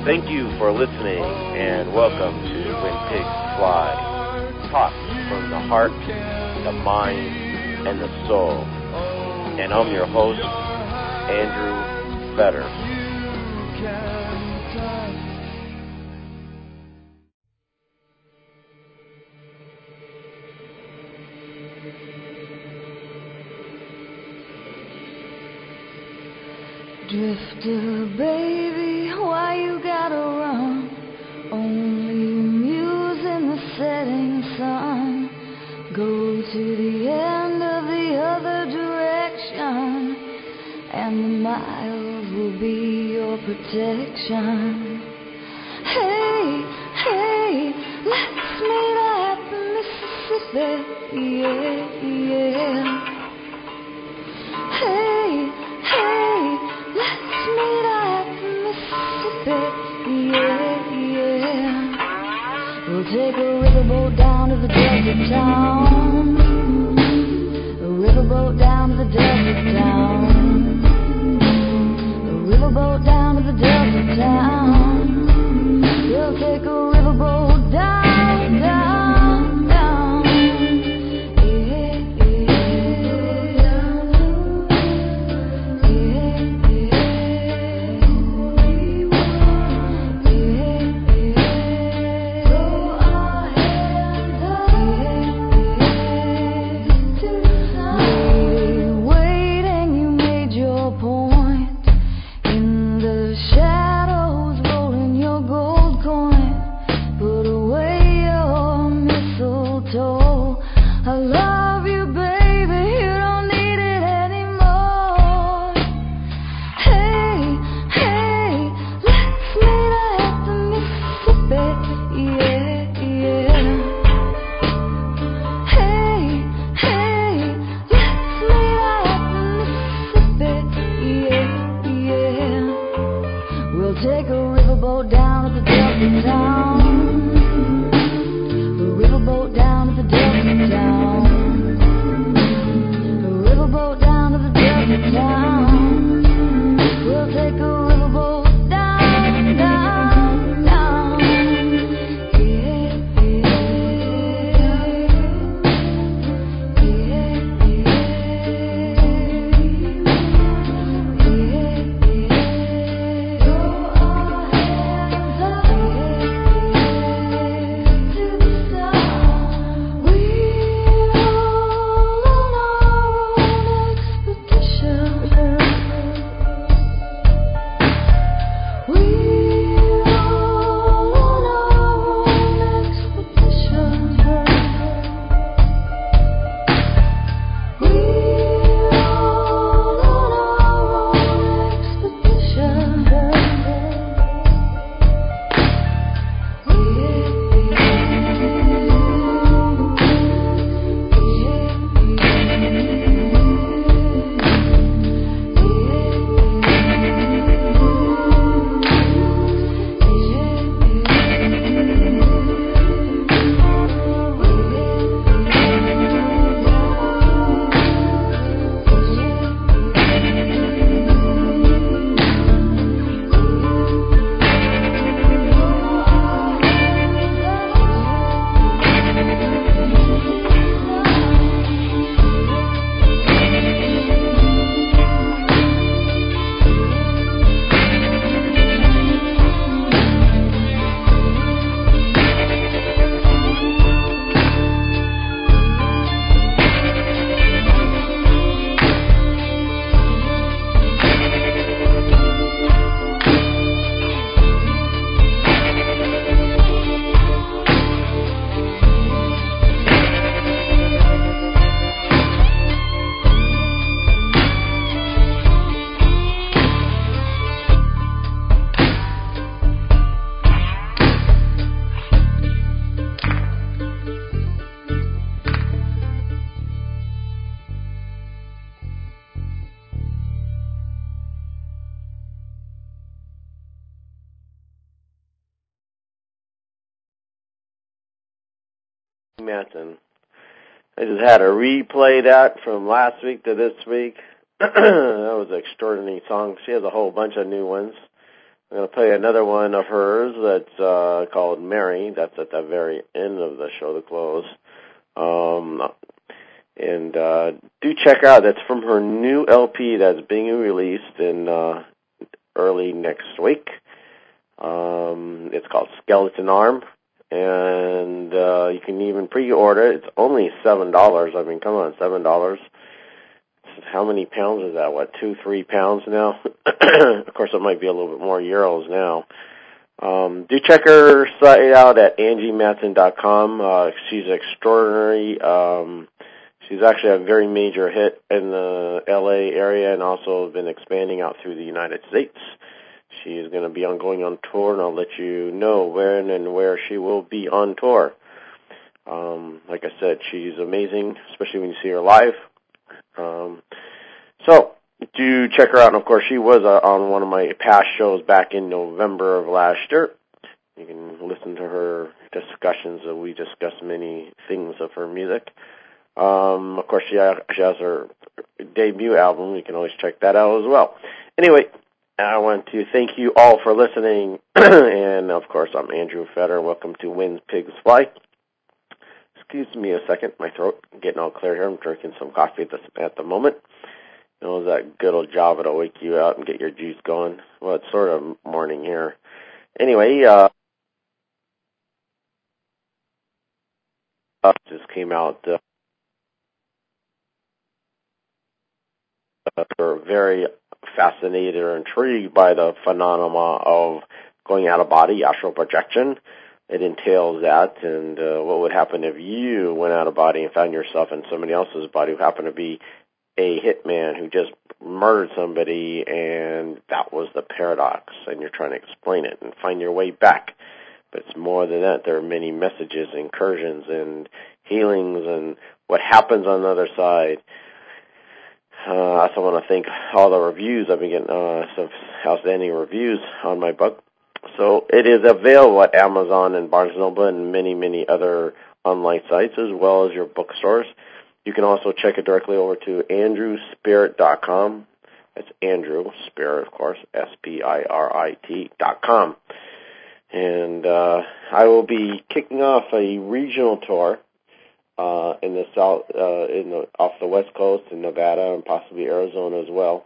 Thank you for listening, and welcome to When Pigs Fly. Talk from the heart, the mind, and the soul. And I'm your host, Andrew Fetter. Drifter, baby, why you gotta run? Only muse in the setting sun. Go to the end of the other direction, and the miles will be your protection. Hey, hey, let's meet at the Mississippi, yeah. Hey, hey, let's meet at the Mississippi, yeah. We'll take a riverboat down to the desert town. A riverboat down to the desert town. A riverboat down to the desert town. We'll take a riverboat down, down, down. Yeah, Manson. I just had to replay that from last week to this week. That was an extraordinary song. She has a whole bunch of new ones. I'm going to play another one of hers that's called Mary. That's at the very end of the show to close. And do check her out. That's from her new LP that's being released in early next week. It's called Skeleton Arm, and you can even pre-order it. It's only $7. I mean, come on, $7. How many pounds is that? What, 2-3 pounds now? Of course, it might be a little bit more euros now. Do check her site out at angiematson.com. She's extraordinary. She's actually a very major hit in the LA area and also been expanding out through the United States. She is going to be going on tour, and I'll let you know when and where she will be on tour. Like I said, she's amazing, especially when you see her live. So do check her out. And, of course, she was on one of my past shows back in November of last year. You can listen to her discussions. We discussed many things of her music. Of course, she has her debut album. You can always check that out as well. Anyway, I want to thank you all for listening. And, of course, I'm Andrew Fetter. Welcome to When Pigs Fly. Excuse me a second. My throat getting all clear here. I'm drinking some coffee at the moment. You know, that good old Java to wake you out and get your juice going. Well, it's sort of morning here. Anyway, just came out. We're very fascinated or intrigued by the phenomena of going out of body, astral projection. It entails that, and what would happen if you went out of body and found yourself in somebody else's body who happened to be a hitman who just murdered somebody, and that was the paradox, and you're trying to explain it and find your way back. But it's more than that. There are many messages, incursions, and healings, and what happens on the other side. I also want to thank all the reviews. I've been getting some outstanding reviews on my book. So it is available at Amazon and Barnes & Noble and many, many other online sites, as well as your bookstores. You can also check it directly over to andrewspirit.com. That's Andrew Spirit, of course, SPIRIT.com. And I will be kicking off a regional tour in the south, off the West Coast in Nevada and possibly Arizona as well.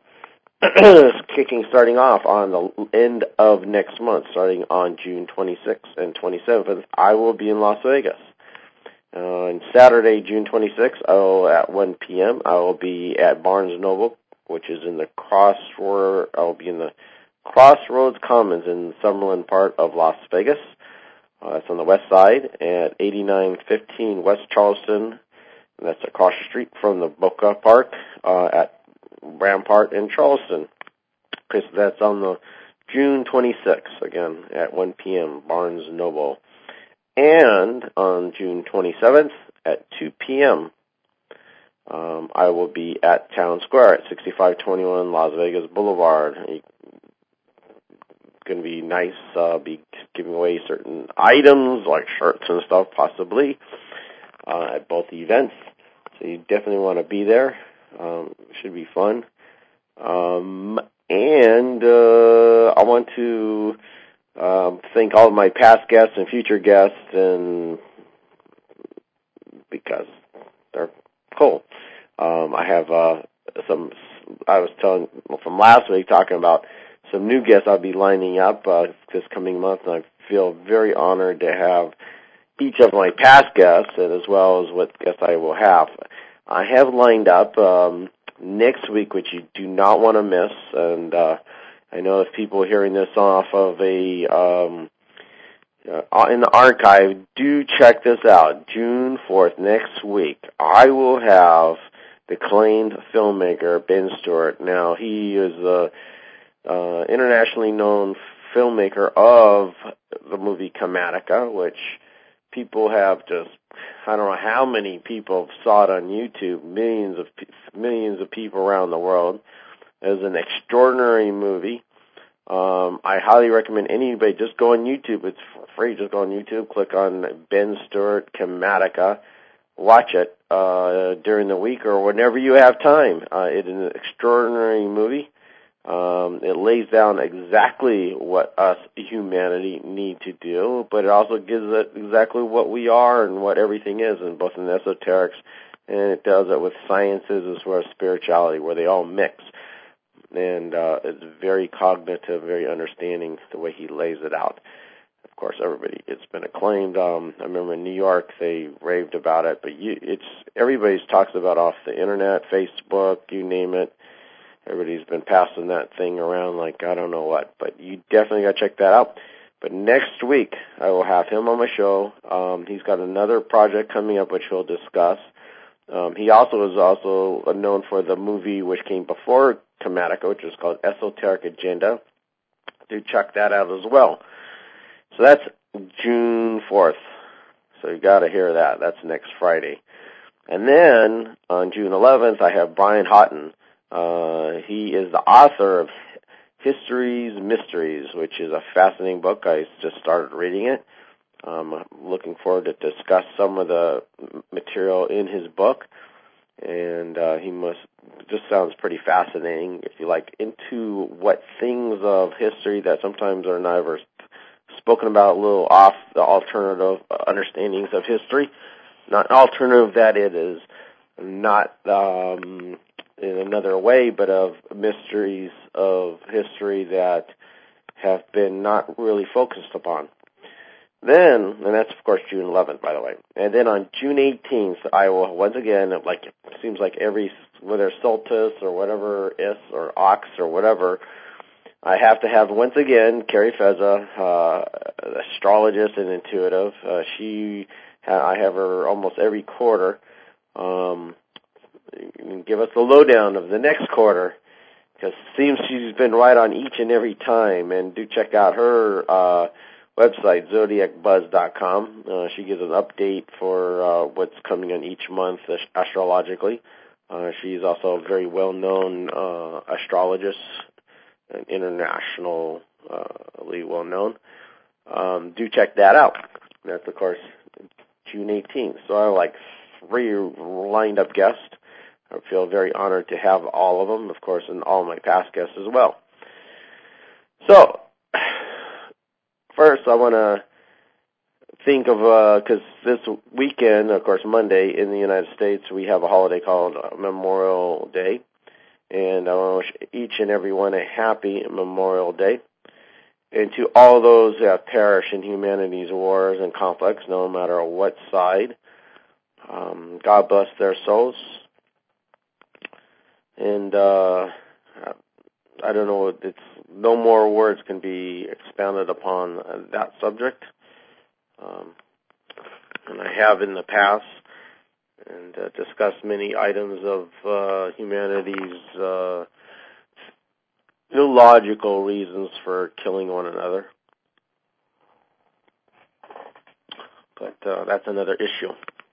Starting off on the end of next month, starting on June 26th and 27th, I will be in Las Vegas. On Saturday, June 26th, at 1 p.m., I will be at Barnes & Noble, which is in the I'll be in the Crossroads Commons in the Summerlin part of Las Vegas. That's on the west side at 8915 West Charleston. And that's across the street from the Boca Park at Rampart in Charleston. Okay, so that's on the June 26th, again, at 1 p.m., Barnes & Noble. And on June 27th at 2 p.m., I will be at Town Square at 6521 Las Vegas Boulevard. It's going to be nice. I'll be giving away certain items like shirts and stuff, possibly, at both events. So you definitely want to be there. It should be fun. And I want to thank all of my past guests and future guests, and because they're cool. I have I was telling from last week, talking about some new guests I'll be lining up this coming month, and I feel very honored to have each of my past guests, and as well as what guests I will have. I have lined up next week, which you do not want to miss, and I know if people are hearing this off of in the archive, do check this out. June 4th, next week, I will have the acclaimed filmmaker Ben Stewart. Now, he is the internationally known filmmaker of the movie Chromatica, which people have just, I don't know how many people saw it on YouTube, millions of people around the world. It was an extraordinary movie. I highly recommend anybody just go on YouTube. It's free. Just go on YouTube, click on Ben Stewart Chromatica, watch it during the week or whenever you have time. It is an extraordinary movie. It lays down exactly what us humanity need to do, but it also gives it exactly what we are and what everything is, in both in the esoterics, and it does it with sciences as well as spirituality, where they all mix. And it's very cognitive, very understanding the way he lays it out. Of course, it's been acclaimed. I remember in New York they raved about it, but everybody talks about off the internet, Facebook, you name it. Everybody's been passing that thing around like I don't know what, but you definitely got to check that out. But next week I will have him on my show. He's got another project coming up which he'll discuss. He also is known for the movie which came before Chromatica, which is called Esoteric Agenda. Do check that out as well. So that's June 4th. So you got to hear that. That's next Friday. And then on June 11th, I have Brian Houghton. He is the author of History's Mysteries, which is a fascinating book. I just started reading it. I'm looking forward to discuss some of the material in his book. And just sounds pretty fascinating if you like into what things of history that sometimes are never spoken about, a little off the alternative understandings of history. Not alternative that it is not in another way, but of mysteries of history that have been not really focused upon. Then, and that's of course June 11th, by the way. And then on June 18th, I will once again, it seems like whether Solstice or whatever is or Ox or whatever, I have to have once again Carrie Feza, astrologist and intuitive. I have her almost every quarter. Give us the lowdown of the next quarter, because it seems she's been right on each and every time. And do check out her website, zodiacbuzz.com. She gives an update for what's coming on each month astrologically. She's also a very well-known astrologist, and internationally well-known. Do check that out. That's, of course, June 18th. So I have 3 lined-up guests. I feel very honored to have all of them, of course, and all my past guests as well. So, first I want to think of, because this weekend, of course, Monday in the United States, we have a holiday called Memorial Day. And I want to wish each and every one a happy Memorial Day. And to all those who have perished in humanity's wars and conflicts, no matter what side, God bless their souls. And I don't know, no more words can be expounded upon that subject. And I have in the past, and discussed many items of humanity's illogical reasons for killing one another. But that's another issue.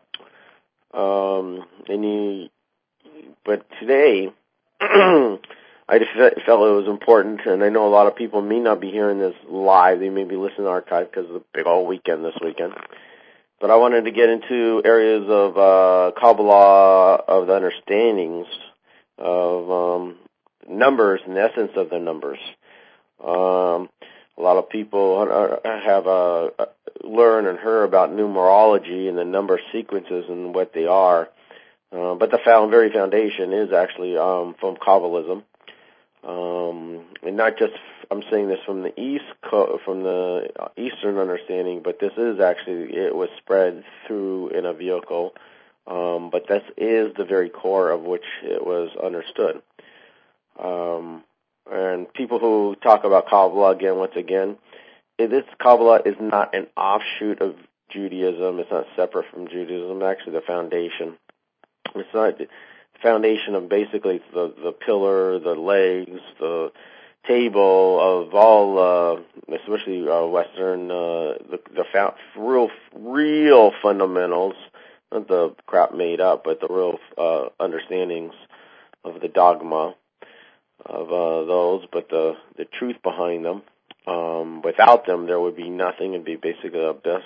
But today, I just felt it was important, and I know a lot of people may not be hearing this live. They may be listening to archive because of the big old weekend this weekend. But I wanted to get into areas of Kabbalah, of the understandings of numbers and the essence of the numbers. A lot of people have learned and heard about numerology and the number sequences and what they are. But the very foundation is actually from Kabbalism. And not just, I'm saying this from the from the Eastern understanding, but this is actually, it was spread through in a vehicle. But this is the very core of which it was understood. And people who talk about Kabbalah, once again, this Kabbalah is not an offshoot of Judaism. It's not separate from Judaism. It's actually the foundation. It's not the foundation of basically the pillar, the legs, the table of all, especially Western, the real fundamentals, not the crap made up, but the real understandings of the dogma of those, but the truth behind them. Without them, there would be nothing. It'd be basically a abyss,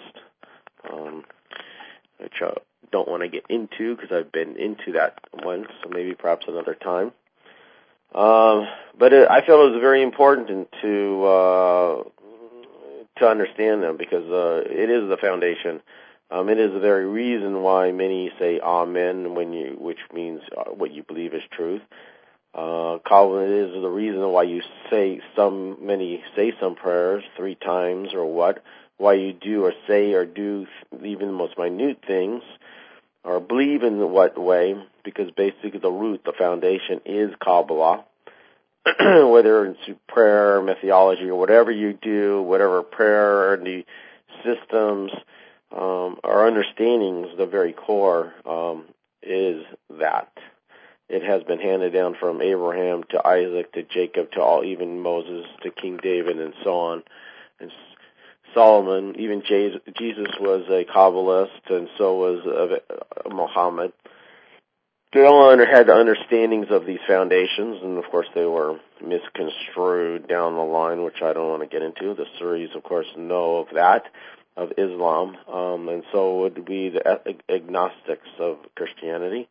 which I don't want to get into because I've been into that once, so maybe perhaps another time. But I feel it was very important to understand them because it is the foundation. It is the very reason why many say Amen, which means what you believe is truth. Calvin is the reason why you many say some prayers 3 times or why you do or say or do even the most minute things or believe in what way, because basically the root, the foundation is Kabbalah. Whether it's prayer, methodology, or whatever you do, whatever prayer or the systems or understandings, the very core is that. It has been handed down from Abraham to Isaac to Jacob to even Moses to King David and so on. And Solomon, even Jesus was a Kabbalist, and so was Muhammad. They all had the understandings of these foundations, and of course they were misconstrued down the line, which I don't want to get into. The Suris, of course, know of that, of Islam, and so would be the agnostics of Christianity.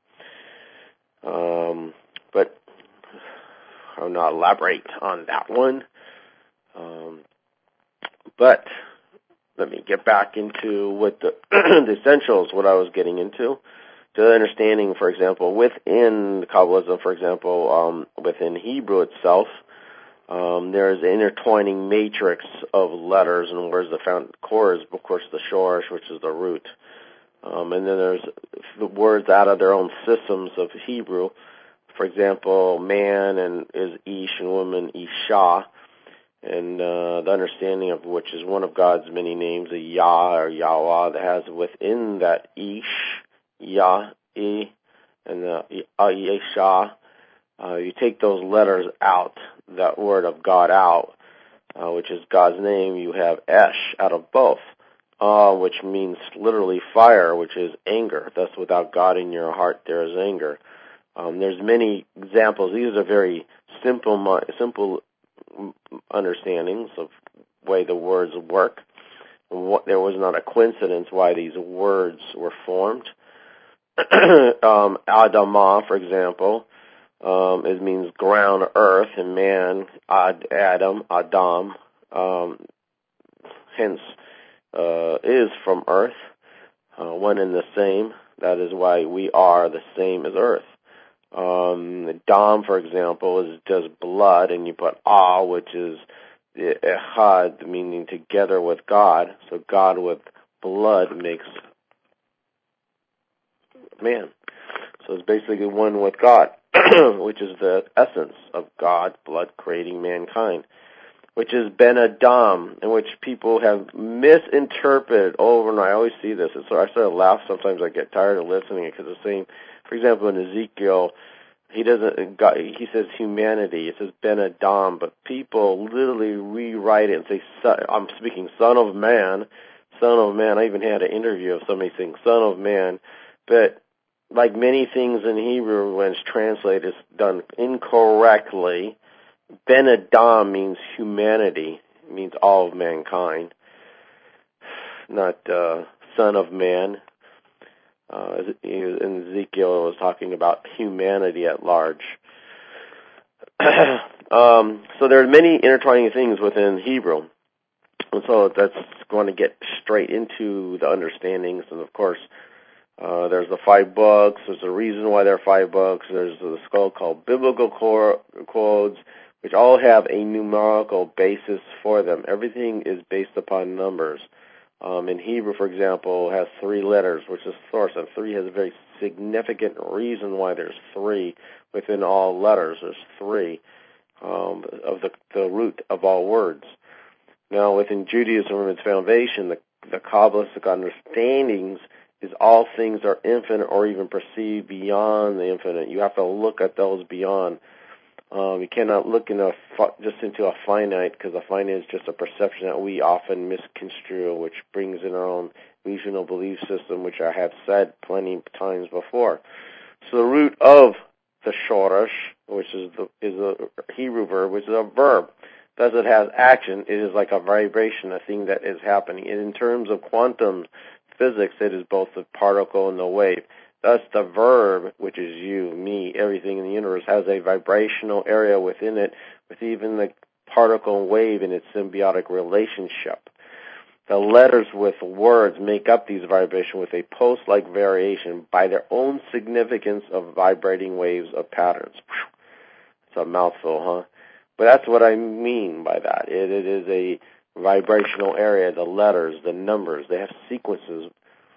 But I'll not elaborate on that one. But let me get back into what the essentials, what I was getting into. The understanding, for example, within Kabbalism, for example, within Hebrew itself, there's an intertwining matrix of letters, and where's the core is, of course, the shoresh, which is the root. And then there's the words out of their own systems of Hebrew. For example, man is Ish and woman Isha, and the understanding of which is one of God's many names, a Yah or Yahweh, that has within that Ish, Yah, E, and the Yesha. You take those letters out, that word of God out, which is God's name, you have Esh out of both. Which means literally fire, which is anger. Thus, without God in your heart, there is anger. There's many examples. These are very simple understandings of the way the words work. There was not a coincidence why these words were formed. Adamah, for example, it means ground, earth, and man, Adam, hence is from earth, one and the same. That is why we are the same as earth. Dam, for example, is just blood, and you put which is Echad, meaning together with God. So God with blood makes man. So it's basically one with God, which is the essence of God, blood creating mankind, which is Ben Adam, in which people have misinterpreted over, and I always see this. So I sort of laugh sometimes. I get tired of listening because the same. For example, in Ezekiel, he says humanity. It says Ben Adam, but people literally rewrite it and say, I'm speaking son of man, son of man. I even had an interview of somebody saying son of man, but like many things in Hebrew, when it's translated, it's done incorrectly. Ben Adam means humanity. It means all of mankind, not son of man. In Ezekiel, it was talking about humanity at large. So there are many intertwining things within Hebrew. And so that's going to get straight into the understandings. And, of course, there's the 5 books. There's a reason why there are 5 books. There's the skull called Biblical Codes, which all have a numerical basis for them. Everything is based upon numbers. In Hebrew, for example, has 3 letters, which is source, and 3 has a very significant reason why there's 3 within all letters. There's 3 of the root of all words. Now, within Judaism and its foundation, the Kabbalistic understandings is all things are infinite or even perceived beyond the infinite. You have to look at those beyond. You cannot look just into a finite, because a finite is just a perception that we often misconstrue, which brings in our own regional belief system, which I have said plenty of times before. So the root of the shoresh, which is a Hebrew verb, which is a verb. Thus it has action. It is like a vibration, a thing that is happening. And in terms of quantum physics, it is both the particle and the wave. Thus, the verb, which is you, me, everything in the universe, has a vibrational area within it, with even the particle and wave in its symbiotic relationship. The letters with words make up these vibrations with a pulse-like variation by their own significance of vibrating waves of patterns. It's a mouthful, huh? But that's what I mean by that. It is a vibrational area, the letters, the numbers, they have sequences.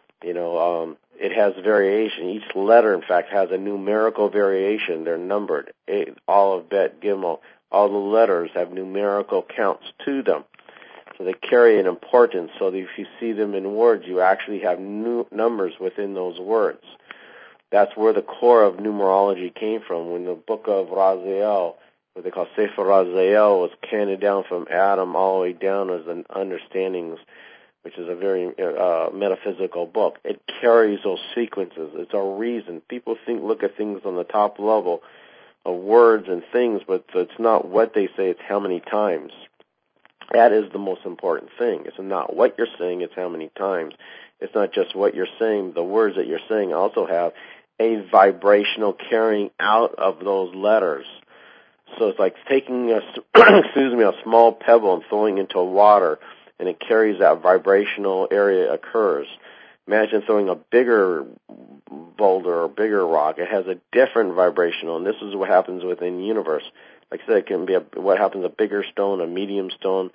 It has variation. Each letter, in fact, has a numerical variation. They're numbered. Aleph, Bet, Gimel. All the letters have numerical counts to them. So they carry an importance, so that if you see them in words, you actually have new numbers within those words. That's where the core of numerology came from. When the book of Raziel, what they call Sefer Raziel, was handed down from Adam all the way down as an understandings, which is a very metaphysical book. It carries those sequences. It's a reason. People look at things on the top level of words and things, but it's not what they say, it's how many times. That is the most important thing. It's not what you're saying, it's how many times. It's not just what you're saying. The words that you're saying also have a vibrational carrying out of those letters. So it's like taking a small pebble and throwing into water, and it carries that vibrational area occurs. Imagine throwing a bigger boulder or bigger rock. It has a different vibrational, and this is what happens within the universe. Like I said, it can be what happens, a bigger stone, a medium stone.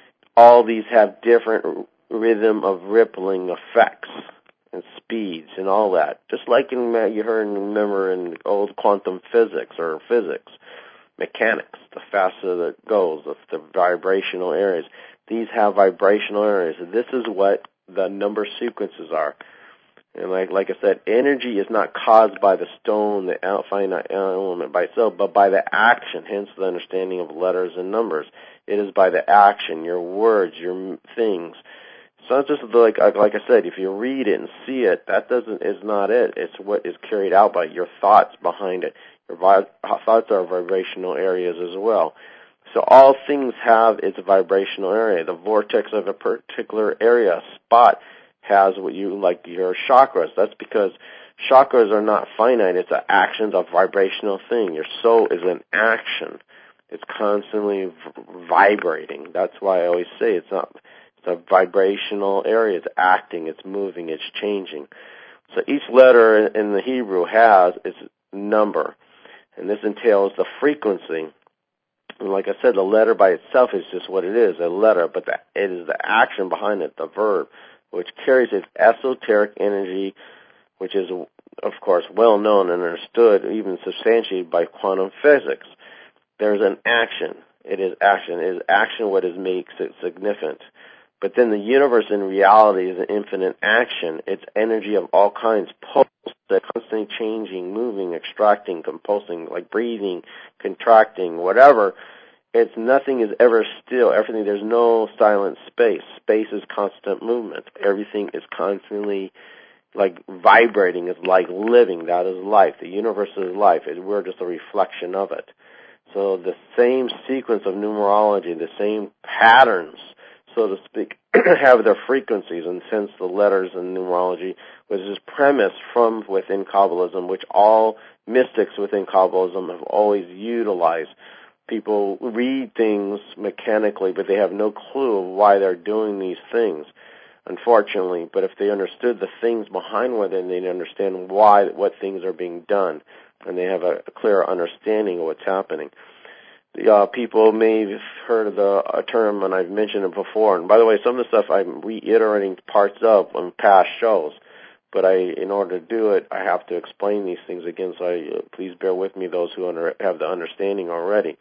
All these have different rhythm of rippling effects and speeds and all that. Just like you heard and remember in old quantum physics or physics, mechanics, the faster it goes, the vibrational areas. These have vibrational areas. This is what the number sequences are. And like I said, energy is not caused by the stone, the finite element by itself, but by the action, hence the understanding of letters and numbers. It is by the action, your words, your things. So it's just like I said, if you read it and see it, is not it. It's what is carried out by your thoughts behind it. Your thoughts are vibrational areas as well. So all things have its vibrational area. The vortex of a particular area, spot, has what you like your chakras. That's because chakras are not finite. It's an action, a vibrational thing. Your soul is an action. It's constantly vibrating. That's why I always say it's a vibrational area. It's acting. It's moving. It's changing. So each letter in the Hebrew has its number, and this entails the frequency. And like I said, the letter by itself is just what it is, a letter, but it is the action behind it, the verb, which carries its esoteric energy, which is, of course, well known and understood, even substantiated by quantum physics. There's an action. It is action. It is action what makes it significant. But then the universe in reality is an infinite action. It's energy of all kinds, pulse, constantly changing, moving, extracting, compulsing, like breathing, contracting, whatever. It's nothing is ever still. Everything, there's no silent space. Space is constant movement. Everything is constantly like vibrating. It's like living. That is life. The universe is life. We're just a reflection of it. So the same sequence of numerology, the same patterns, so to speak, have their frequencies, and hence the letters in numerology, which is premised from within Kabbalism, which all mystics within Kabbalism have always utilized. People read things mechanically, but they have no clue of why they're doing these things, unfortunately. But if they understood the things behind what they'd understand what things are being done, and they have a clear understanding of what's happening. People may have heard of a term, and I've mentioned it before. And by the way, some of the stuff I'm reiterating parts of on past shows, but in order to do it, I have to explain these things again. So please bear with me, those who have the understanding already.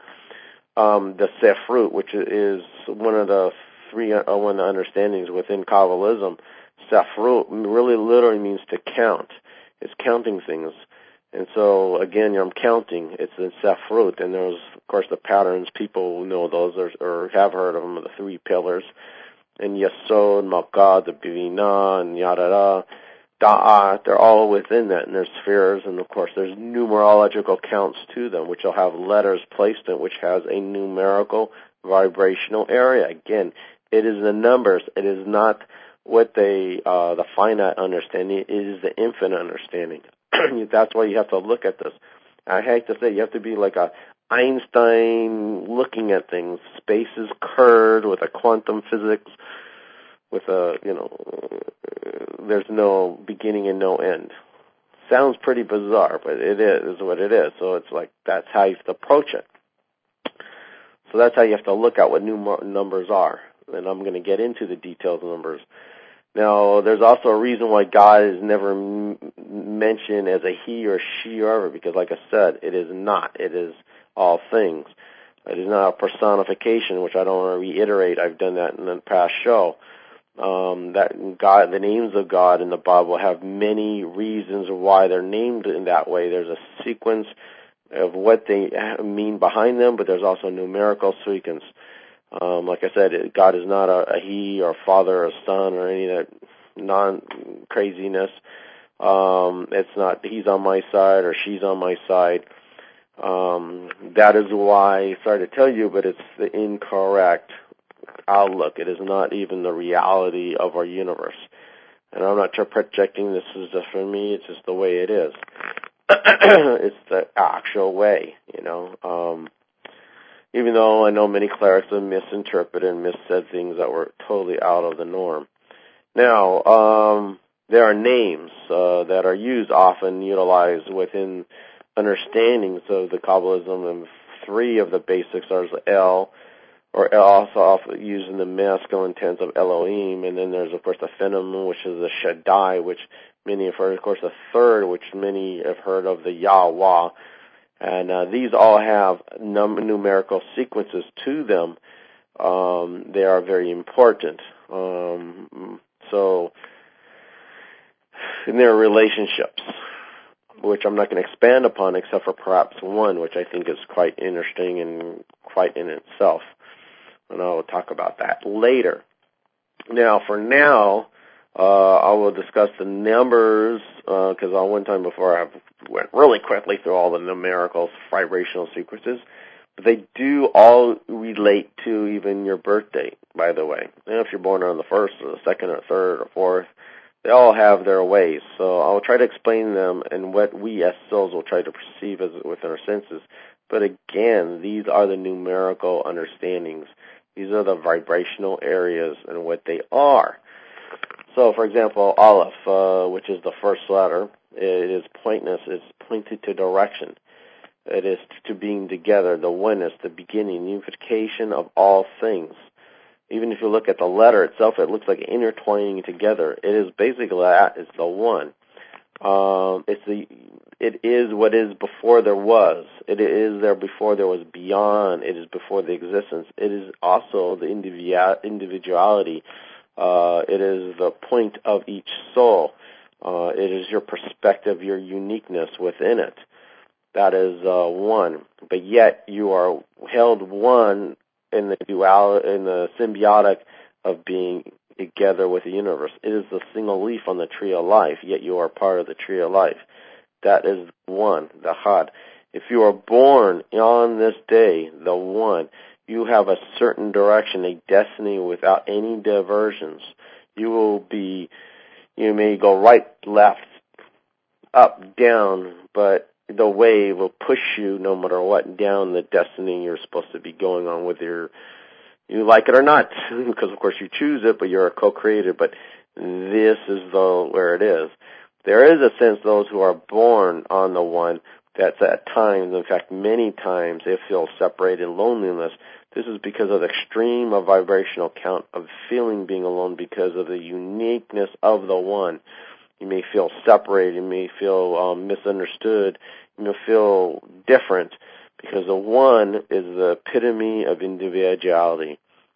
The Sefrut, which is one of the understandings within Kabbalism, Sefrut really literally means to count. It's counting things. And so, again, I'm counting. It's in Sefrut, and there's, of course, the patterns. People know those or have heard of them, the three pillars. And Yesod, Malkah, the Bivina, and Yadada, Da'at, they're all within that. And there's spheres, and, of course, there's numerological counts to them, which will have letters placed in, which has a numerical vibrational area. Again, it is the numbers. It is not what the finite understanding. It is the infinite understanding. That's why you have to look at this. I hate to say, you have to be like a Einstein looking at things. Space is curved with a quantum physics, with a, there's no beginning and no end. Sounds pretty bizarre, but it is what it is. So it's like, that's how you have to approach it. So that's how you have to look at what numbers are. And I'm going to get into the details of numbers. Now, there's also a reason why God is never mentioned as a he or she or ever, because like I said, it is not. It is all things. It is not a personification, which I don't want to reiterate. I've done that in the past show. That God, the names of God in the Bible have many reasons why they're named in that way. There's a sequence of what they mean behind them, but there's also a numerical sequence. Like I said, God is not a he or father or son or any of that non-craziness. It's not he's on my side or she's on my side. That is why, sorry to tell you, but it's the incorrect outlook. It is not even the reality of our universe. And I'm not projecting this is just for me, it's just the way it is. It's the actual way, even though I know many clerics have misinterpreted and missaid things that were totally out of the norm. Now, there are names that are used, often utilized within understandings of the Kabbalism, and three of the basics are El, or also used in the masculine tense of Elohim, and then there's, of course, the Phenom, which is the Shaddai, which many have heard, of course, the third, which many have heard of, the Yahweh. And these all have numerical sequences to them. They are very important. So, in their relationships, which I'm not going to expand upon except for perhaps one, which I think is quite interesting and quite in itself. And I will talk about that later. Now, for now, I will discuss the numbers, because on one time before I went really quickly through all the numerical vibrational sequences. But they do all relate to even your birth date, by the way. If you're born on the 1st or the 2nd or 3rd or 4th, they all have their ways. So I'll try to explain them and what we as souls will try to perceive as within our senses. But again, these are the numerical understandings. These are the vibrational areas and what they are. So, for example, Aleph, which is the first letter, it is pointness. It's pointed to direction. It is to being together, the oneness, the beginning, unification of all things. Even if you look at the letter itself, it looks like intertwining together. It is basically that. It's the one. It is what is before there was. It is there before there was beyond. It is before the existence. It is also the individuality. It is the point of each soul. It is your perspective, your uniqueness within it. That is one. But yet you are held one in the in the symbiotic of being together with the universe. It is the single leaf on the tree of life, yet you are part of the tree of life. That is one, the Had. If you are born on this day, the one, you have a certain direction, a destiny without any diversions. You may go right, left, up, down, but the wave will push you no matter what down the destiny you're supposed to be going on with you like it or not, because of course you choose it, but you're a co-creator, but this is where it is. There is a sense those who are born on the one that's at times, in fact many times, they feel separated in loneliness. This is because of the extreme of vibrational count of feeling being alone because of the uniqueness of the one. You may feel separated, you may feel misunderstood, you may feel different because the one is the epitome of individuality.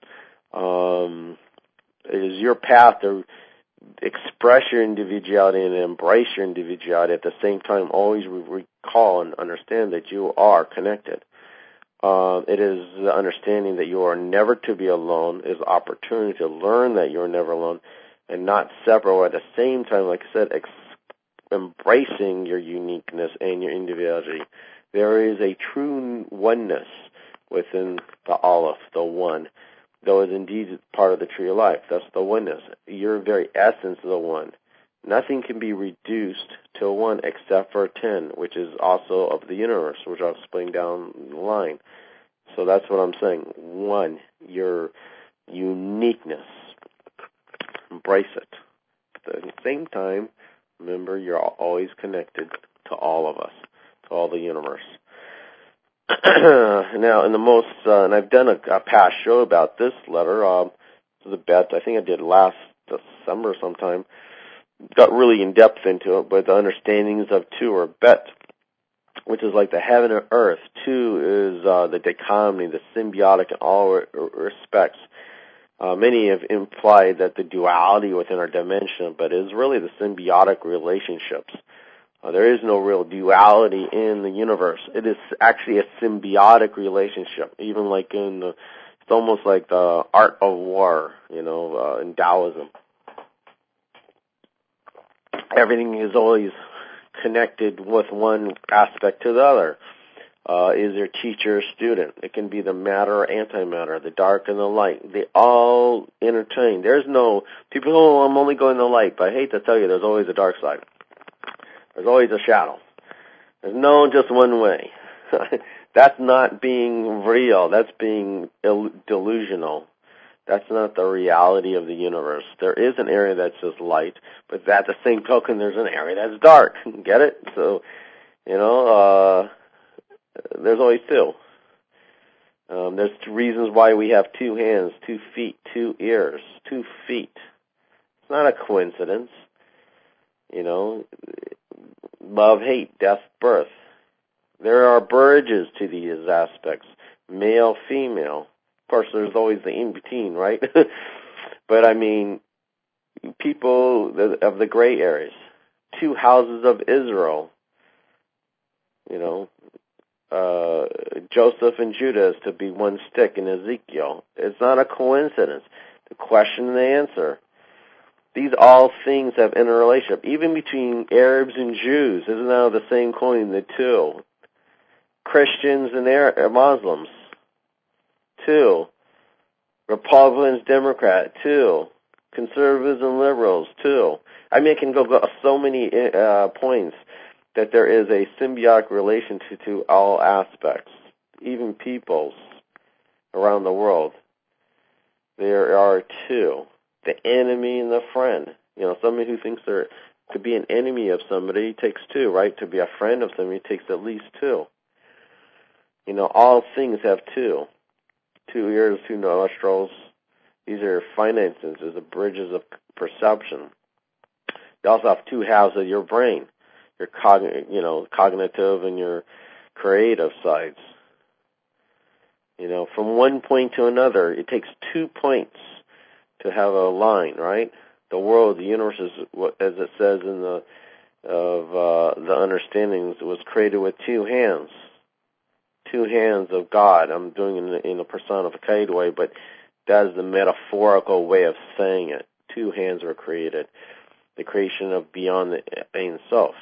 It is your path to express your individuality and embrace your individuality. At the same time, always recall and understand that you are connected. It is the understanding that you are never to be alone. It is the opportunity to learn that you are never alone and not separate. At the same time, like I said, embracing your uniqueness and your individuality. There is a true oneness within the Aleph, the one, though it is indeed part of the tree of life. That's the oneness. Your very essence is the one. nothing can be reduced to 1 except for 10, which is also of the universe, which I'll explain down the line. So that's what I'm saying. 1, your uniqueness. Embrace it. At the same time, remember, you're always connected to all of us, to all the universe. Now, and I've done a past show about this letter. The bet, I think I did last December sometime, got really in depth into it, but the understandings of 2 are bet, which is like the heaven and earth. 2 is the dichotomy, the symbiotic in all respects. Many have implied that the duality within our dimension, but it is really the symbiotic relationships. There is no real duality in the universe. It is actually a symbiotic relationship, even like it's almost like the art of war, in Taoism. Everything is always connected with one aspect to the other. Is your teacher student? It can be the matter or antimatter, the dark and the light. They all intertwine. There's no people. Oh, I'm only going to the light, but I hate to tell you, there's always a dark side. There's always a shadow. There's no just one way. That's not being real. That's being delusional. That's not the reality of the universe. There is an area that's just light, but at the same token, there's an area that's dark. Get it? So, there's always 2. There's reasons why we have 2 hands, 2 feet, 2 ears, 2 feet. It's not a coincidence. Love, hate, death, birth. There are bridges to these aspects. Male, female. Of course, there's always the in-between, right? But, people of the gray areas. 2 houses of Israel. Joseph and Judah is to be 1 stick in Ezekiel. It's not a coincidence. The question and the answer. These all things have interrelationship. Even between Arabs and Jews, isn't that the same coin, the 2? Christians and Muslims, 2. Republicans, Democrats, 2. Conservatives and liberals, 2. I can go so many points that there is a symbiotic relation to all aspects, even peoples around the world. There are 2. The enemy and the friend. Somebody who thinks they're to be an enemy of somebody takes 2, right? To be a friend of somebody takes at least 2. All things have 2. 2 ears, 2 nostrils. These are finances, the bridges of perception. You also have 2 halves of your brain, your cognitive and your creative sides. From one point to another, it takes 2 points to have a line, right? The world, the universe, is, as it says in the understandings, it was created with 2 hands. 2 hands of God. I'm doing it in a personified way, but that is the metaphorical way of saying it. 2 hands were created. The creation of beyond the Ein Sof.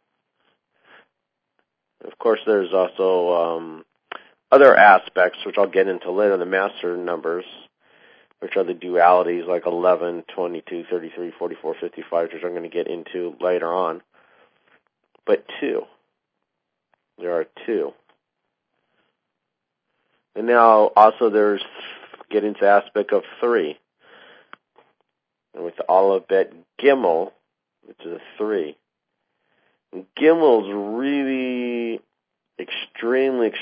Of course, there's also other aspects, which I'll get into later, the master numbers, which are the dualities like 11, 22, 33, 44, 55, which I'm going to get into later on. But 2. There are 2. And now also there's, get into aspect of 3. And with the Aleph Bet Gimel, which is a 3. And Gimel's really extremely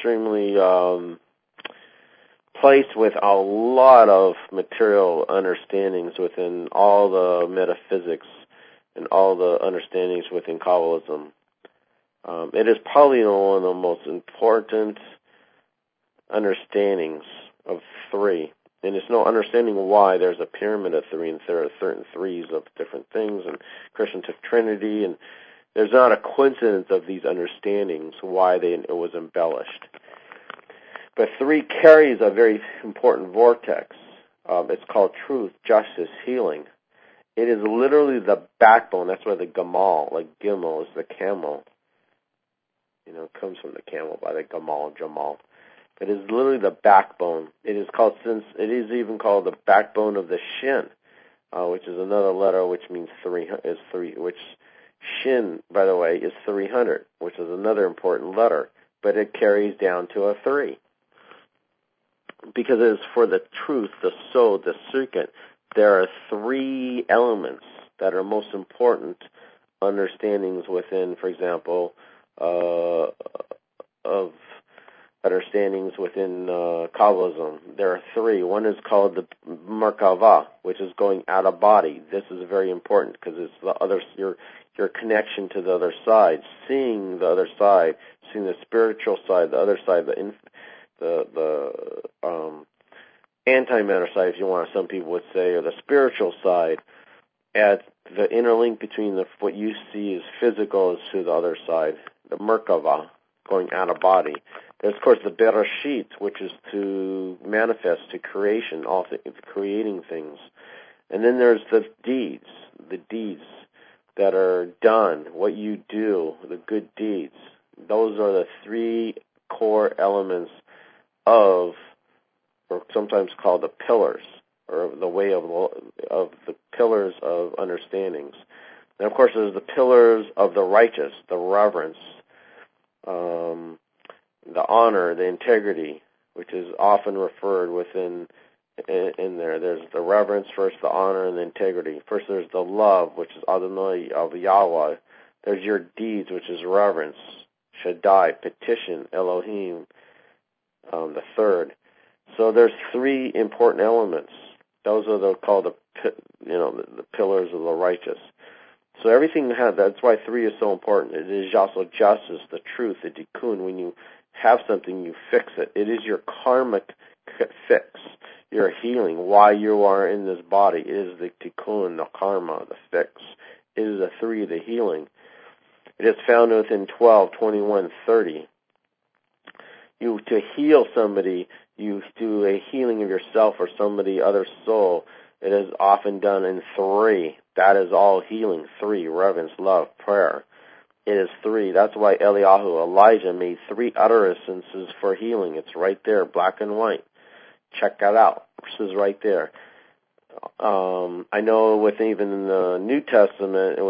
placed with a lot of material understandings within all the metaphysics and all the understandings within Kabbalism. It is probably one of the most important understandings of 3. And it's no understanding why there's a pyramid of 3 and there are certain 3s of different things, and Christian took Trinity, and there's not a coincidence of these understandings why it was embellished. But 3 carries a very important vortex. It's called truth, justice, healing. It is literally the backbone. That's why the Gamal, like Gimel, is the camel. It comes from the camel by the Gamal, Jamal. It is literally the backbone. It is even called the backbone of the Shin. which is another letter which means three, which Shin, by the way, is 300, which is another important letter, but it carries down to a 3. Because it is for the truth, the soul, the circuit, there are 3 elements that are most important understandings within, for example, of understandings within Kabbalism. There are 3. One is called the Merkava, which is going out of body. This is very important because it's the other, your connection to the other side, seeing the other side, seeing the spiritual side, the other side, the antimatter side, if you want, some people would say, or the spiritual side, at the interlink between what you see as physical is to the other side, the Merkava, going out of body. There's, of course, the Bereshit, which is to manifest, to creation, all things, creating things. And then there's the deeds that are done, what you do, the good deeds. Those are the 3 core elements of, or sometimes called the pillars, or the way of the pillars of understandings. And of course, there's the pillars of the righteous, the reverence, the honor, the integrity, which is often referred within in there. There's the reverence first, the honor, and the integrity. First, there's the love, which is Adonai of Yahweh. There's your deeds, which is reverence, Shaddai, petition, Elohim, the third. So there's 3 important elements. Those are called the pillars of the righteous. So everything that's why 3 is so important. It is also justice, the truth, the tikkun. When you have something, you fix it. It is your karmic fix, your healing. Why you are in this body is the tikkun, the karma, the fix. It is the 3, the healing. It is found within 12, 21, 30. To heal somebody, you do a healing of yourself or somebody, other soul. It is often done in 3. That is all healing. 3, reverence, love, prayer. It is 3. That's why Elijah made 3 utterances for healing. It's right there, black and white. Check that out. This is right there. I know even in the New Testament,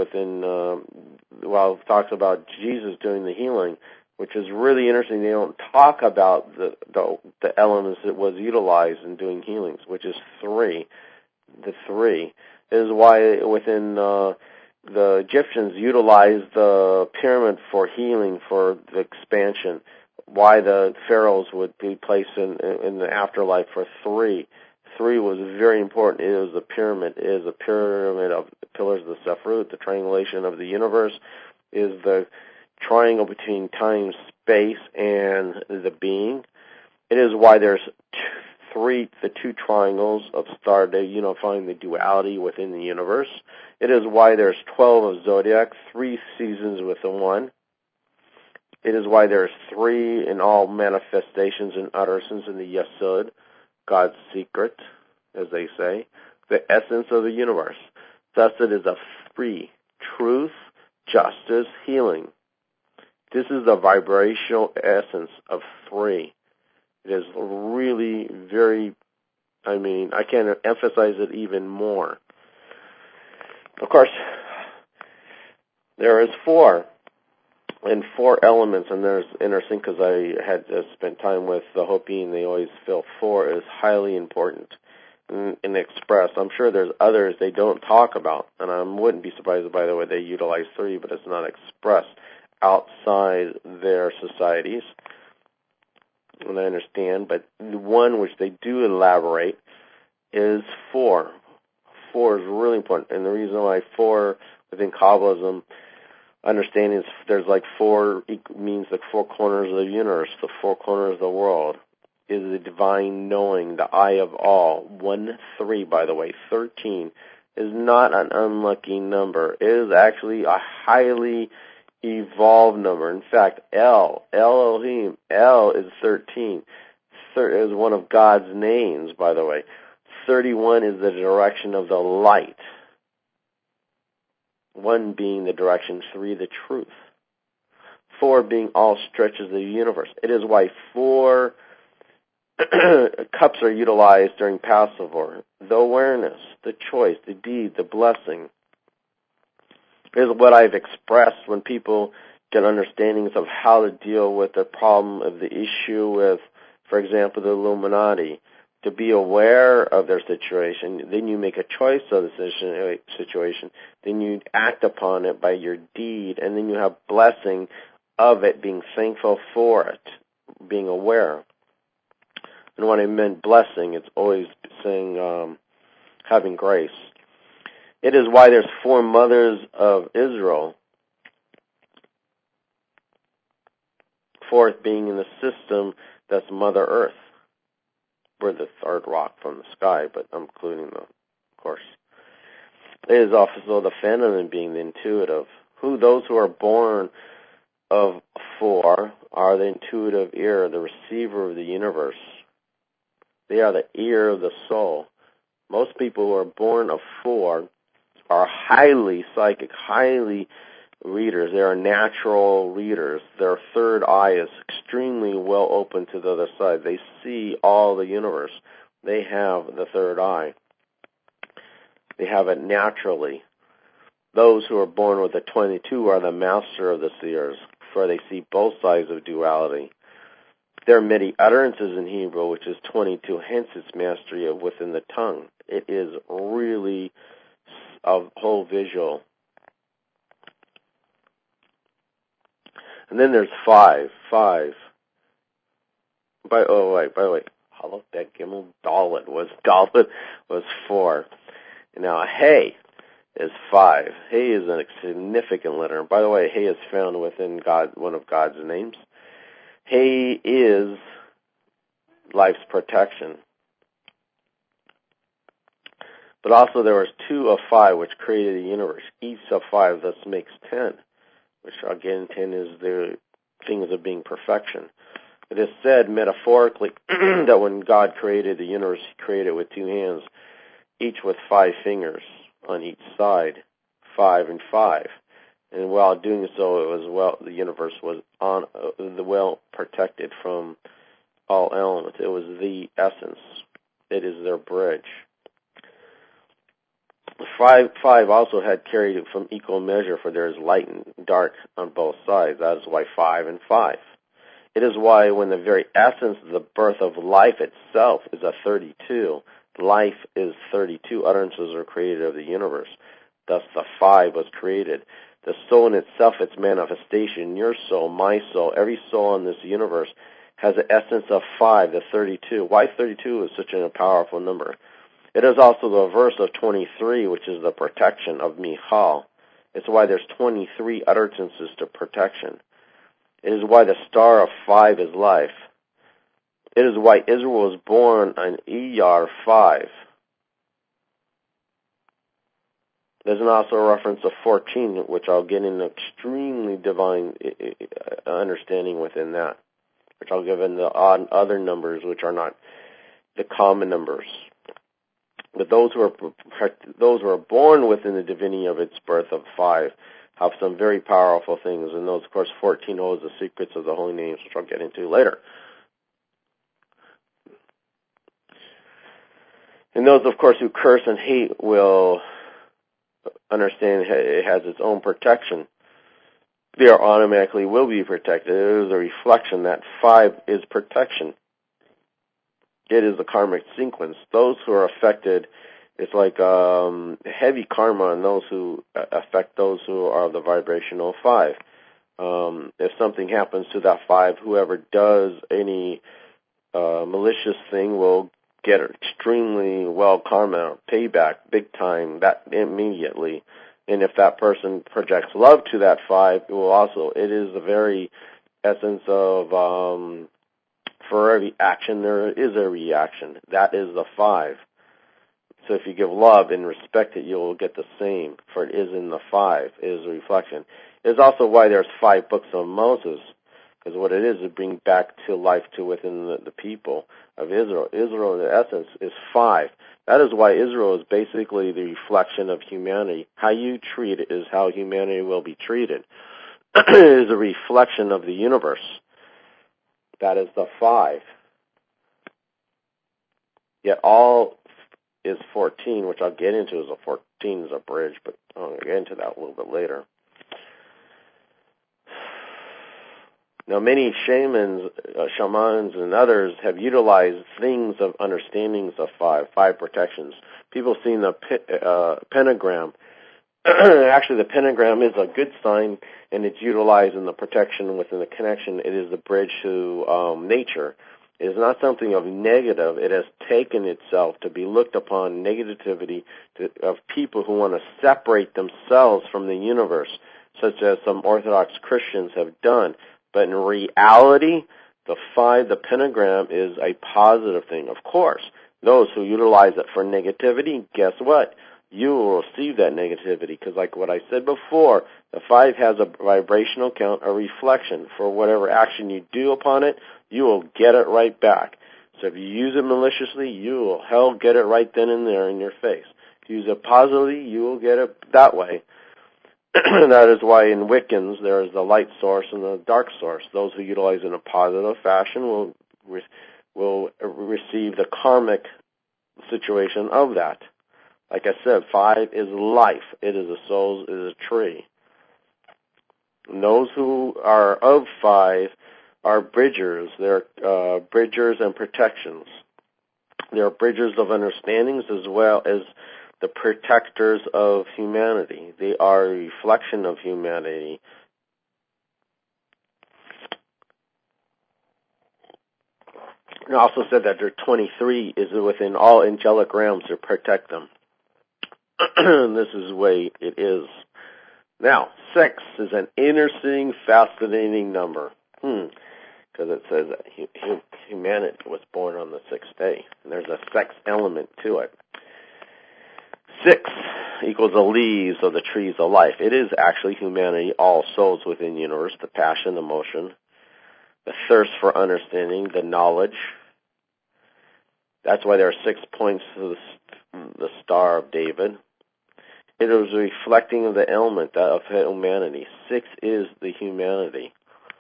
it talks about Jesus doing the healing, which is really interesting. They don't talk about the elements that was utilized in doing healings, which is 3. The 3 is why within the Egyptians utilized the pyramid for healing, for the expansion. Why the pharaohs would be placed in the afterlife for 3. 3 was very important. It was the pyramid. It is a pyramid of the pillars of the Sephirut. The triangulation of the universe is the triangle between time, space, and the being. It is why there's the 2 triangles of star unifying the duality within the universe. It is why there's 12 of zodiac, 3 seasons within 1. It is why there's 3 in all manifestations and utterances in the Yesod, God's secret, as they say, the essence of the universe. Thus it is a 3: truth, justice, healing. This is the vibrational essence of 3. It is really very, I can't emphasize it even more. Of course, there is 4, and 4 elements, and there's interesting because I had spent time with the Hopi, and they always feel 4 is highly important and expressed. I'm sure there's others they don't talk about, and I wouldn't be surprised, by the way, they utilize 3, but it's not expressed outside their societies. And I understand, but the one which they do elaborate is 4. 4 is really important, and the reason why 4 within Kabbalism understanding is there's 4 means the 4 corners of the universe, the 4 corners of the world is the divine knowing, the eye of all. 1, 3, by the way, 13 is not an unlucky number. It is actually a highly evolved number. In fact, Elohim, El is 13. Is one of God's names, by the way. 31 is the direction of the light. 1 being the direction, 3 the truth. 4 being all stretches of the universe. It is why 4 cups are utilized during Passover. The awareness, the choice, the deed, the blessing is what I've expressed when people get understandings of how to deal with the problem of the issue with, for example, the Illuminati. To be aware of their situation, then you make a choice of the situation, then you act upon it by your deed, and then you have blessing of it, being thankful for it, being aware. And when I meant blessing, it's always saying having grace. It is why there's 4 mothers of Israel, 4th being in the system that's Mother Earth. We're the 3rd rock from the sky, but I'm including them, of course. It is also the feminine being the intuitive. Those who are born of 4 are the intuitive ear, the receiver of the universe. They are the ear of the soul. Most people who are born of 4 are highly psychic, highly readers. They are natural readers. Their 3rd eye is extremely well open to the other side. They see all the universe. They have the 3rd eye. They have it naturally. Those who are born with the 22 are the master of the seers, for they see both sides of duality. There are many utterances in Hebrew, which is 22, hence its mastery of within the tongue. It is really a whole visual. And then there's 5. By the way, Halot Bet Gimel Dalet was 4. Now Hey is 5. Hey is a significant letter. And by the way, Hey is found within one of God's names. Hey is life's protection. But also there was 2 of 5 which created the universe. Each of 5 thus makes 10. Which again, 10 is the things of being perfection. It is said metaphorically that when God created the universe, He created it with 2 hands, each with 5 fingers on each side, 5 and 5. And while doing so, the universe was well protected from all elements. It was the essence. It is their bridge. 5 also had carried it from equal measure, for there is light and dark on both sides. That is why 5 and 5. It is why when the very essence of the birth of life itself is a 32, life is 32 utterances are created of the universe. Thus the 5 was created. The soul in itself, its manifestation, your soul, my soul, every soul in this universe has an essence of 5, the 32. Why 32 is such a powerful number? It is also the verse of 23, which is the protection of Michal. It's why there's 23 utterances to protection. It is why the star of 5 is life. It is why Israel was born on Iyar 5. There's also a reference of 14, which I'll get in extremely divine understanding within that, which I'll give in the other numbers, which are not the common numbers. But those who are born within the divinity of its birth of 5 have some very powerful things, and those, of course, 14 holds the secrets of the holy names, which I'll get into later. And those, of course, who curse and hate will understand it has its own protection. They are automatically will be protected. It is a reflection that 5 is protection. It is the karmic sequence. Those who are affected, it's like heavy karma on those who affect those who are the vibrational 5. If something happens to that 5, whoever does any malicious thing will get extremely well karma, payback, big time, that immediately. And if that person projects love to that 5, it will also, it is the very essence of for every action, there is a reaction. That is the 5. So if you give love and respect it, you will get the same, for it is in the 5. It is a reflection. It is also why there's 5 books of Moses, because what it is bring back to life to within the people of Israel. Israel, in essence, is 5. That is why Israel is basically the reflection of humanity. How you treat it is how humanity will be treated. It is a reflection of the universe. That is the 5. Yet all is 14, which I'll get into as a 14 is a bridge, but I'll get into that a little bit later. Now, many shamans, and others have utilized things of understandings of five protections. People have seen the pentagram. Actually, the pentagram is a good sign, and it's utilized in the protection within the connection. It is the bridge to nature. It is not something of negative. It has taken itself to be looked upon negativity of people who want to separate themselves from the universe, such as some Orthodox Christians have done. But in reality, the pentagram is a positive thing. Of course, those who utilize it for negativity, guess what? You will receive that negativity because, like what I said before, the 5 has a vibrational count, a reflection. For whatever action you do upon it, you will get it right back. So if you use it maliciously, you will get it right then and there in your face. If you use it positively, you will get it that way. That is why in Wiccans there is the light source and the dark source. Those who utilize it in a positive fashion will receive the karmic situation of that. Like I said, 5 is life. It is a soul. It is a tree. And those who are of 5 are bridgers. They're bridgers and protections. They're bridgers of understandings as well as the protectors of humanity. They are a reflection of humanity. It also said that their 23 is within all angelic realms to protect them. This is the way it is. Now, 6 is an interesting, fascinating number. Because it says that humanity was born on the 6th day. And there's a sex element to it. 6 equals the leaves of the trees of life. It is actually humanity, all souls within the universe, the passion, the motion, the thirst for understanding, the knowledge. That's why there are 6 points to the Star of David. It is reflecting of the element of humanity. 6 is the humanity.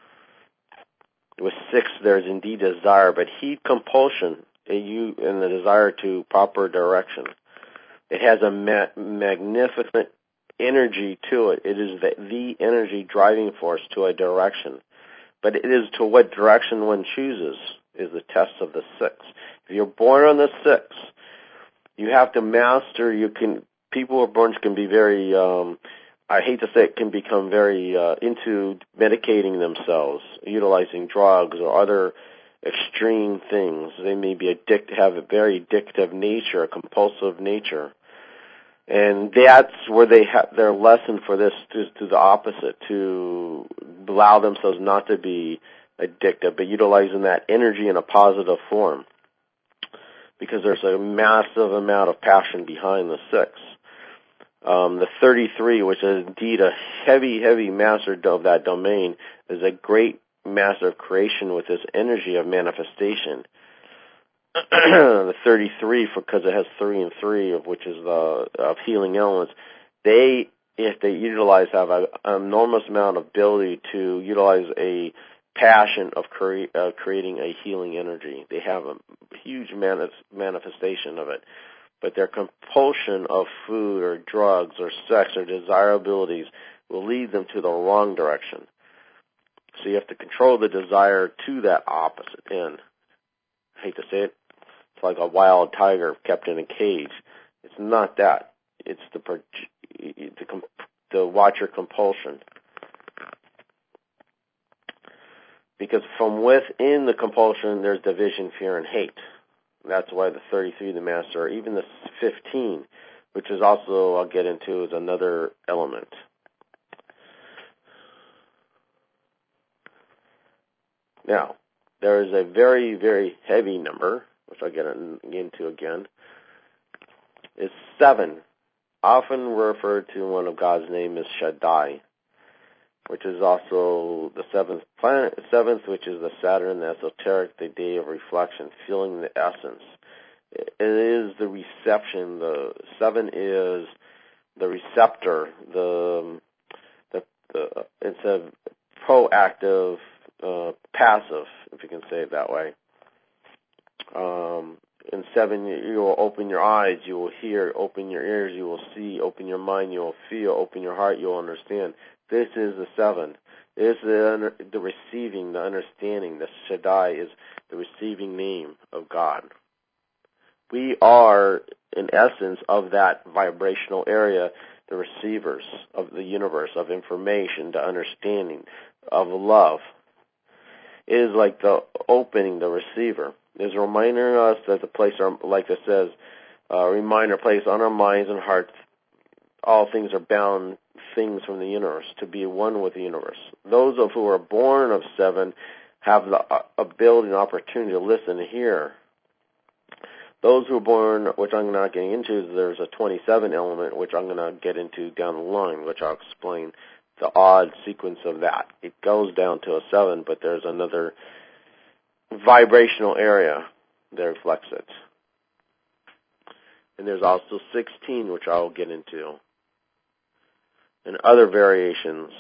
With 6, there is indeed desire, but heat, compulsion, and the desire to proper direction. It has a magnificent energy to it. It is the energy driving force to a direction. But it is to what direction one chooses is the test of the 6. If you're born on the 6, you have to master, people who are born can be very, I hate to say it, can become very into medicating themselves, utilizing drugs or other extreme things. They may be have a very addictive nature, a compulsive nature. And that's where they have their lesson for this to the opposite, to allow themselves not to be addictive, but utilizing that energy in a positive form. Because there's a massive amount of passion behind the 6. The 33, which is indeed a heavy, heavy master of that domain, is a great master of creation with this energy of manifestation. The 33, because it has 3 and 3, of which is of healing elements, if they utilize, have an enormous amount of ability to utilize a passion of creating a healing energy. They have a huge manifestation of it. But their compulsion of food or drugs or sex or desirabilities will lead them to the wrong direction. So you have to control the desire to that opposite end. I hate to say it. It's like a wild tiger kept in a cage. It's not that. It's to watch your compulsion. Because from within the compulsion, there's division, fear, and hate. That's why the 33, the master, or even the 15, which is also, I'll get into, is another element. Now, there is a very, very heavy number, which I'll get into again. Is 7, often referred to in one of God's name as Shaddai, which is also the 7th planet, 7th, which is the Saturn, the esoteric, the day of reflection, feeling the essence. It is the reception. The 7 is the receptor. It's a proactive, passive, if you can say it that way. In 7, you will open your eyes, you will hear, open your ears, you will see, open your mind, you will feel, open your heart, you will understand. This is the 7. This is the receiving, the understanding. The Shaddai is the receiving name of God. We are, in essence, of that vibrational area, the receivers of the universe, of information, the understanding, of love. It is like the opening, the receiver. It is reminding us that the place, like it says, reminder place on our minds and hearts, all things are bound things from the universe, to be one with the universe. Those of who are born of 7 have the ability and opportunity to listen and hear. Those who are born, which I'm not getting into, there's a 27 element, which I'm going to get into down the line, which I'll explain the odd sequence of that. It goes down to a 7, but there's another vibrational area that reflects it. And there's also 16, which I will get into, and other variations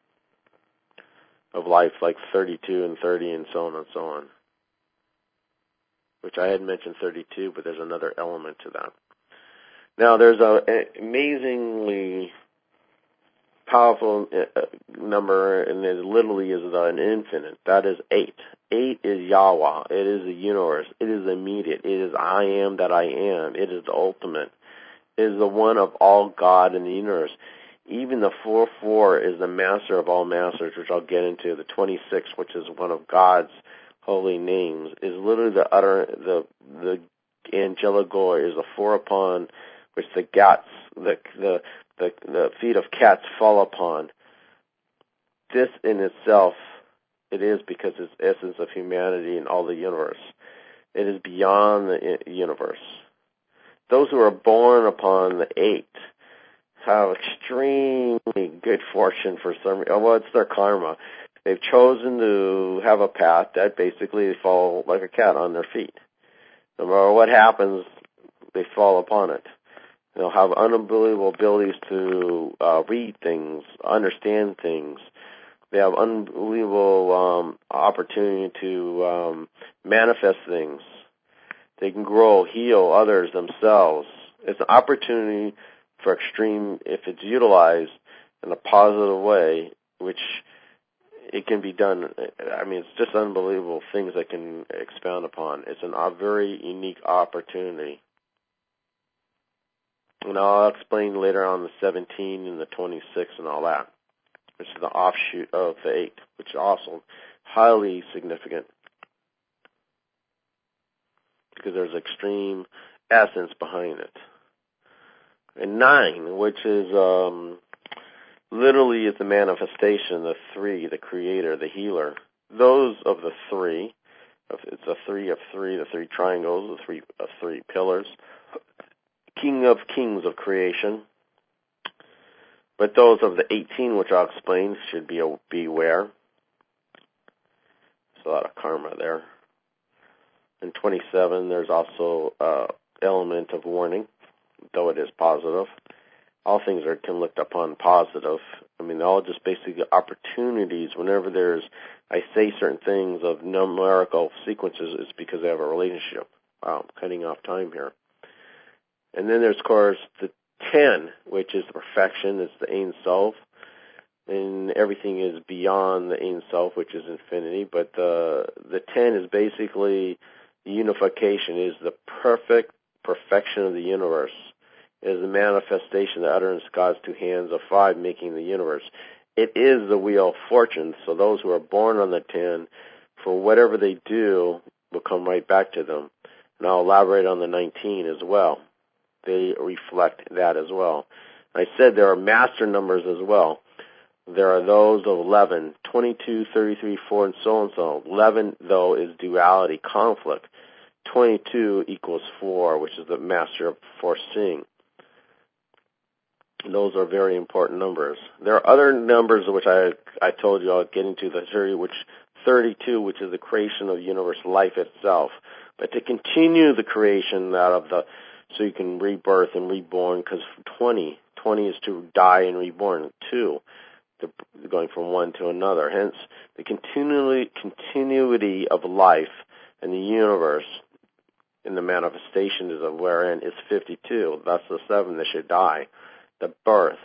of life, like 32 and 30 and so on and so on, which I had mentioned 32, but there's another element to that. Now, there's an amazingly powerful number, and it literally is an infinite. That is 8. 8 is Yahweh. It is the universe. It is immediate. It is I am that I am. It is the ultimate. It is the one of all God in the universe. Even the 4-4 is the master of all masters, which I'll get into. The 26, which is one of God's holy names, is literally the angelic glory, is the 4 upon which the feet of cats fall upon. This in itself, it is because it's essence of humanity and all the universe. It is beyond the universe. Those who are born upon the 8 have extremely good fortune for some reason. Well, it's their karma. They've chosen to have a path that basically they fall like a cat on their feet. No matter what happens, they fall upon it. They'll have unbelievable abilities to read things, understand things. They have unbelievable opportunity to manifest things. They can grow, heal others themselves. It's an opportunity for extreme, if it's utilized in a positive way, which it can be done. I mean, it's just unbelievable things that can expound upon. It's a very unique opportunity. And I'll explain later on the 17 and the 26 and all that, which is the offshoot of the 8, which is also highly significant because there's extreme essence behind it. And 9, which is literally is the manifestation, the 3, the creator, the healer. Those of the 3, it's a 3 of 3, the 3 triangles, the 3 of 3 pillars, King of Kings of creation. But those of the 18, which I'll explain, should beware. There's a lot of karma there. And 27, there's also an element of warning, though it is positive. All things can look upon positive. I mean, all just basically opportunities. Whenever I say certain things of numerical sequences, it's because they have a relationship. Wow, I'm cutting off time here. And then there's, of course, the 10, which is perfection. It's the Ein Sof. And everything is beyond the Ein Sof, which is infinity. But the 10 is basically the unification, is the perfect perfection of the universe. It is the manifestation, the utterance of God's 2 hands of 5 making the universe. It is the wheel of fortune. So those who are born on the 10, for whatever they do, will come right back to them. And I'll elaborate on the 19 as well. They reflect that as well. I said there are master numbers as well. There are those of 11, 22, 33, 4, and so on. So 11, though, is duality, conflict. 22 equals 4, which is the master of foreseeing. Those are very important numbers. There are other numbers which I told you I'll get into, the 32, which is the creation of universe life itself. But to continue the creation out of so you can rebirth and reborn, because 20 is to die and reborn. 2, going from one to another. Hence, the continuity of life and the universe in the manifestation is of wherein is 52. That's the 7 that should die. The birth,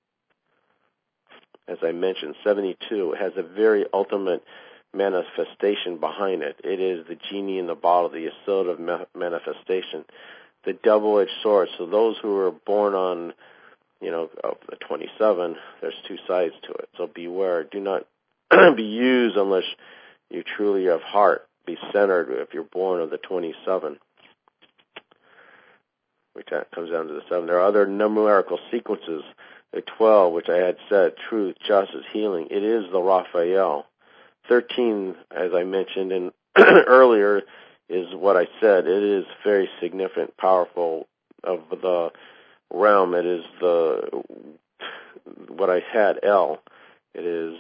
as I mentioned, 72 has a very ultimate manifestation behind it. It is the genie in the bottle, the yesod of manifestation, the double-edged sword. So those who are born on, of the 27, there's two sides to it. So beware. Do not be used unless you truly have heart. Be centered if you're born of the 27. Which comes down to the 7. There are other numerical sequences. The 12, which I had said, truth, justice, healing. It is the Raphael. 13, as I mentioned in earlier, is what I said. It is very significant, powerful of the realm. It is what I had, L. It is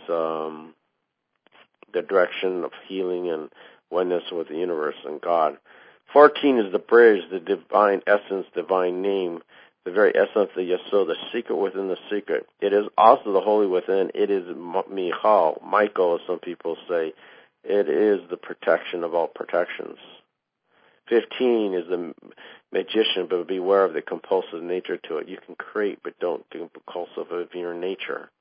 the direction of healing and oneness with the universe and God. 14 is the bridge, the divine essence, divine name, the very essence of the Yesod, the secret within the secret. It is also the holy within. It is Michael, as some people say. It is the protection of all protections. 15 is the magician, but beware of the compulsive nature to it. You can create, but don't be compulsive of your nature.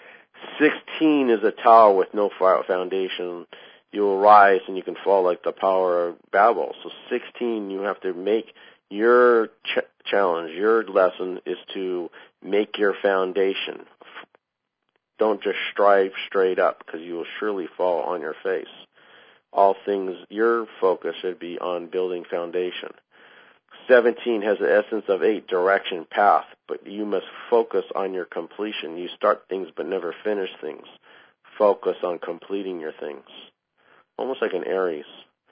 16 is a tower with no foundation. You will rise and you can fall like the Tower of Babel. So 16, you have to make your challenge, your lesson is to make your foundation. Don't just strive straight up, because you will surely fall on your face. All things, your focus should be on building foundation. 17 has the essence of 8, direction, path, but you must focus on your completion. You start things but never finish things. Focus on completing your things. Almost like an Aries.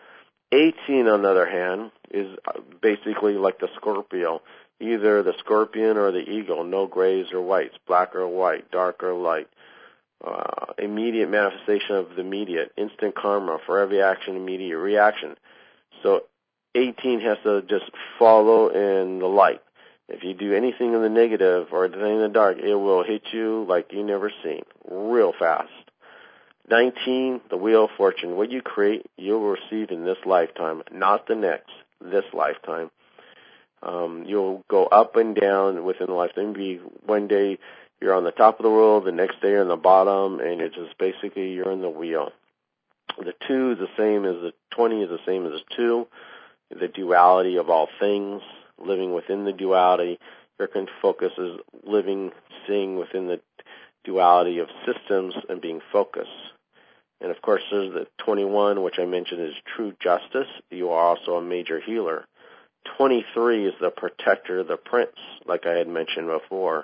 18, on the other hand, is basically like the Scorpio. Either the scorpion or the eagle. No grays or whites, black or white, dark or light. Immediate manifestation of the immediate. Instant karma. For every action, immediate reaction. So 18 has to just follow in the light. If you do anything in the negative or anything in the dark, it will hit you like you never seen. Real fast. 19, the Wheel of Fortune. What you create, you'll receive in this lifetime, not the next, this lifetime. You'll go up and down within the lifetime. Maybe one day you're on the top of the world, the next day you're on the bottom, and it's just basically you're in the wheel. The 2 is the same as the 20 is the same as the 2. The duality of all things, living within the duality. Your focus is living, seeing within the duality of systems and being focused. And of course, there's the 21, which I mentioned is true justice. You are also a major healer. 23 is the protector, the prince, like I had mentioned before.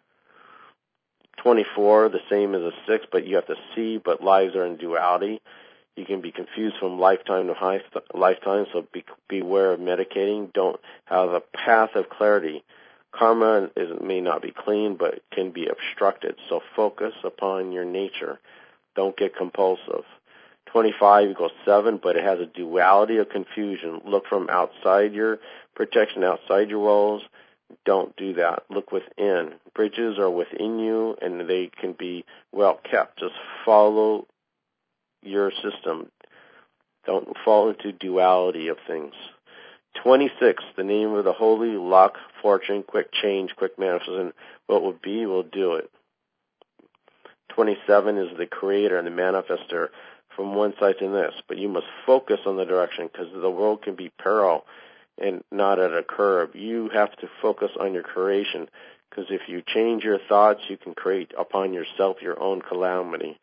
24, the same as a 6, but you have to see, but lives are in duality. You can be confused from lifetime to lifetime, so beware of medicating. Don't have a path of clarity. Karma may not be clean, but can be obstructed, so focus upon your nature. Don't get compulsive. 25 equals 7, but it has a duality of confusion. Look from outside your protection, outside your walls. Don't do that. Look within. Bridges are within you, and they can be well kept. Just follow your system. Don't fall into duality of things. 26, the name of the holy, luck, fortune, quick change, quick manifestation. What will be, will do it. 27 is the creator and the manifester from one side to this, but you must focus on the direction, because the world can be peril and not at a curve. You have to focus on your creation, because if you change your thoughts, you can create upon yourself your own calamity.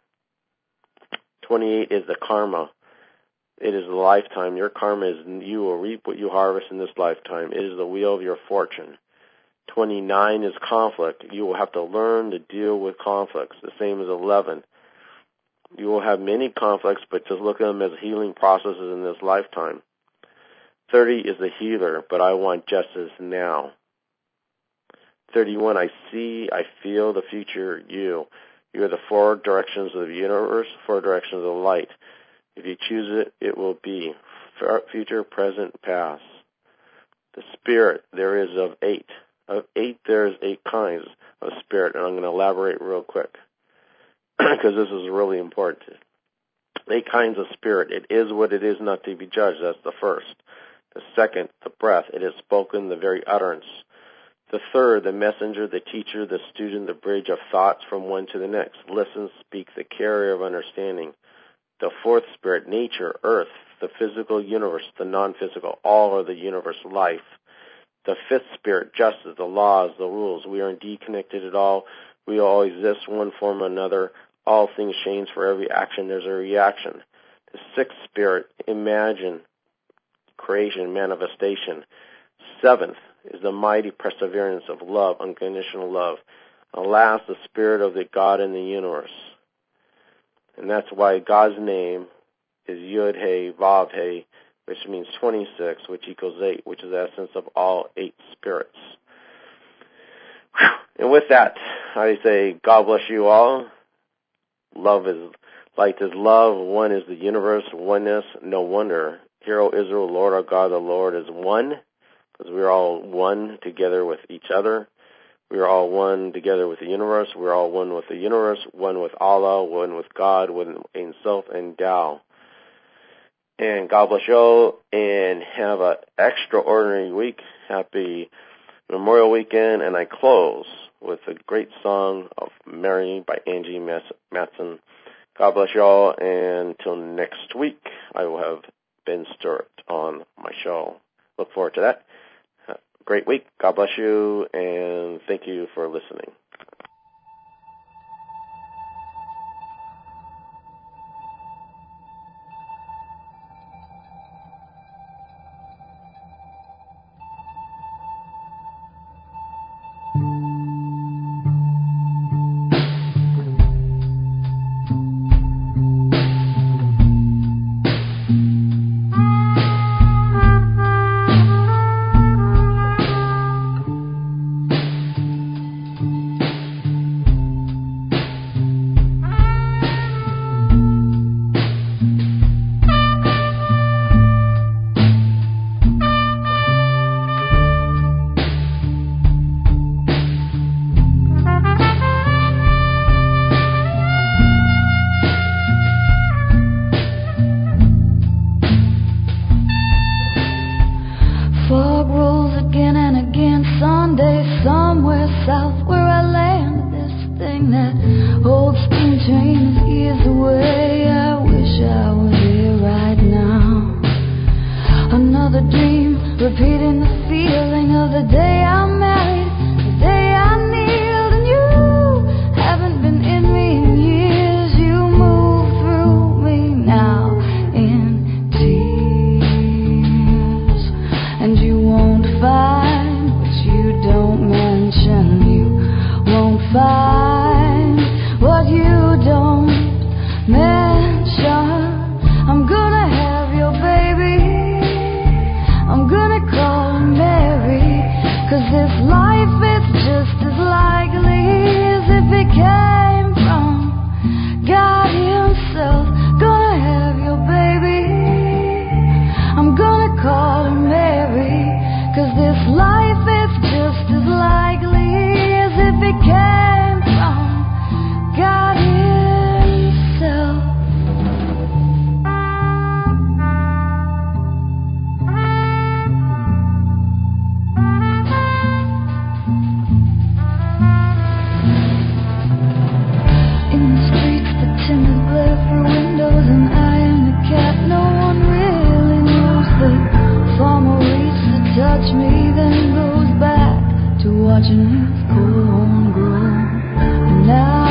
28 is the karma. It is the lifetime. Your karma is you will reap what you harvest in this lifetime. It is the wheel of your fortune. 29 is conflict. You will have to learn to deal with conflicts, the same as 11. You will have many conflicts, but just look at them as healing processes in this lifetime. 30 is the healer, but I want justice now. 31, I see, I feel the future you. You are the 4 directions of the universe, 4 directions of the light. If you choose it, it will be. Future, present, past. The spirit, there is of 8. Of 8, there's 8 kinds of spirit, and I'm going to elaborate real quick, because this is really important. 8 kinds of spirit. It is what it is, not to be judged. That's the first. The second, the breath. It is spoken, the very utterance. The third, the messenger, the teacher, the student, the bridge of thoughts from one to the next. Listen, speak, the carrier of understanding. The fourth spirit, nature, earth, the physical universe, the non-physical, all are the universe, life. The fifth spirit, justice, the laws, the rules. We are indeed connected at all. We all exist one form or another. All things change. For every action, there's a reaction. The sixth spirit, imagine, creation, manifestation. Seventh is the mighty perseverance of love, unconditional love. And last, the spirit of the God in the universe. And that's why God's name is Yud-He, Vav-He, which means 26, which equals 8, which is the essence of all 8 spirits. And with that, I say, God bless you all. Love is, light is love. One is the universe, oneness. No wonder. Hear, O Israel, Lord our God, the Lord is one, because we are all one together with each other. We are all one together with the universe. We are all one with the universe, one with Allah, one with God, one in self and Tao. And God bless you all, and have an extraordinary week. Happy Memorial Weekend. And I close with a great song of Mary by Angie Matson. God bless you all, and until next week, I will have Ben Stewart on my show. Look forward to that. Great week. God bless you, and thank you for listening. Watching his corn grow. And now